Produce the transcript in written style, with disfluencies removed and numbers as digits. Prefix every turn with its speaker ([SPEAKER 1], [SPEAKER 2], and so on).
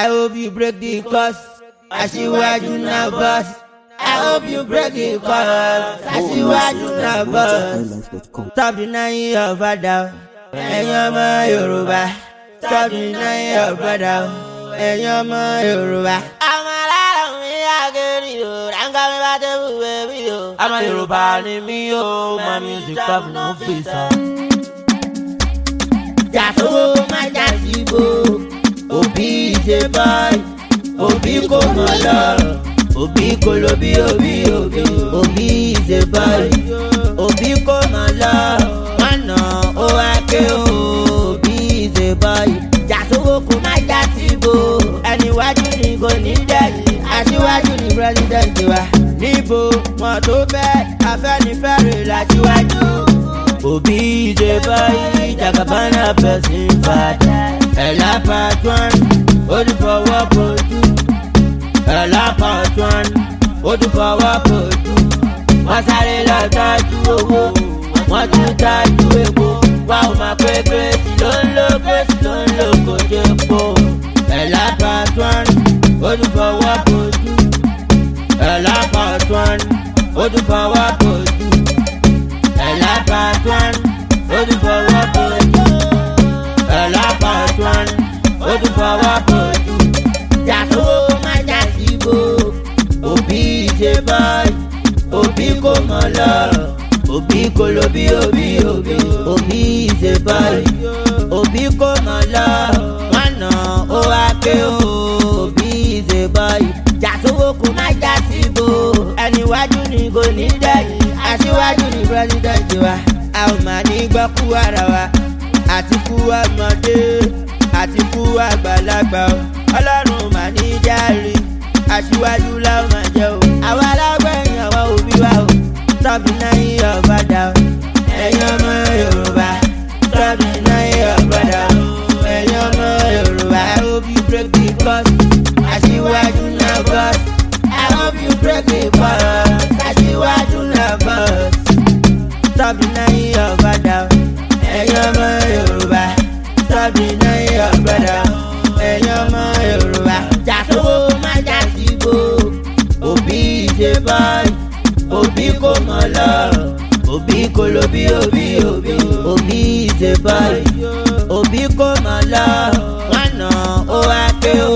[SPEAKER 1] I hope you break the curse. Aṣíwájú na boss. I hope you break the curse. Aṣíwájú na boss. Stop denying your father. Ẹ̀yin ọmọ Yorùbá. Stop denying your brother. Ẹ̀yin ọmọ Yorùbá. Àwọn alára mi àgẹ̀rì o, ráńgá mi bá tẹ̀ wù mí o. Ọmọ Yorùbá ni mí o, my music pop no face on. Jàsówó má jà síbò, òbí ṣe báyìí, òbí kò mọ̀ lọ, òbí kò lo bí òbí ṣe báyìí, òbí kò mọ̀ lọ, mọ̀nà ó wá ké o, òbí ṣe báyìí. Jàsówó kò má jà síbò, ẹni wájú ni kò ní dẹ̀yìn, aṣíwájú ni president wa. Níbo wọn tó bẹ́ẹ̀ Afẹ́nifẹ́re láṣíwájú. Òbí ṣe báyìí, Jagabana person fàdà. Ẹ̀là pàtùn, ó ti fọwọ́ bójú. Ẹ̀là pàtùn, ó ti fọwọ́ bójú. Wọ́n sáré lọ tọ́jú owó, wọ́n tún tọ́jú epo. Wá ò máa pé Grace ló ń lo kò jẹ́ po. Ẹ̀là pàtùn, ó ti fọwọ́ bójú. Ẹ̀là pàtùn, ó ti fọwọ́ bójú. Ẹ̀là pàtùn, ó ti fọwọ́ bójú. Ẹ̀là pàtùn, ó ti fọwọ́ bójú. Jàsówó má jà síbò, òbí ṣe báyìí, òbí kò mọ̀ lọ, òbí kò lo bí òbí ṣe báyìí, òbí kò mọ̀ lọ, mọ̀nà ó wá ké o, òbí ṣe báyìí. Jàsówó kò má jà síbò, ẹni wájú ni kò ní dẹ̀yìn, aṣíwájú ni president wa. A ò máa ní gbọ́ kú ara wa, àti kú ọmọdé, àti kú àgbàlagbà o. Ọlọ́run mà ní járe, aṣíwájú láwọn máa jẹ́ o. Àwa alágbẹ̀yìn àwọn òbí wa o. Stop denying your father o. Ẹ̀yin ọmọ Yorùbá. Stop denying your brother o. Ẹ̀yin ọmọ Yorùbá. I hope you break the curse. Aṣíwájú na boss. I hope you break the curse. Aṣíwájú na boss. Stop denying your father o. Ẹ̀yin ọmọ Yorùbá. Stop denying your brother o. Ẹ̀yin ọmọ Yorùbá. Jàsówó má jà síbò, òbí ṣe báyìí, òbí kò mọ̀ lọ, òbí kò lo bí òbí ṣe báyìí, òbí kò mọ̀ lọ, mọ̀nà ó wá ké o,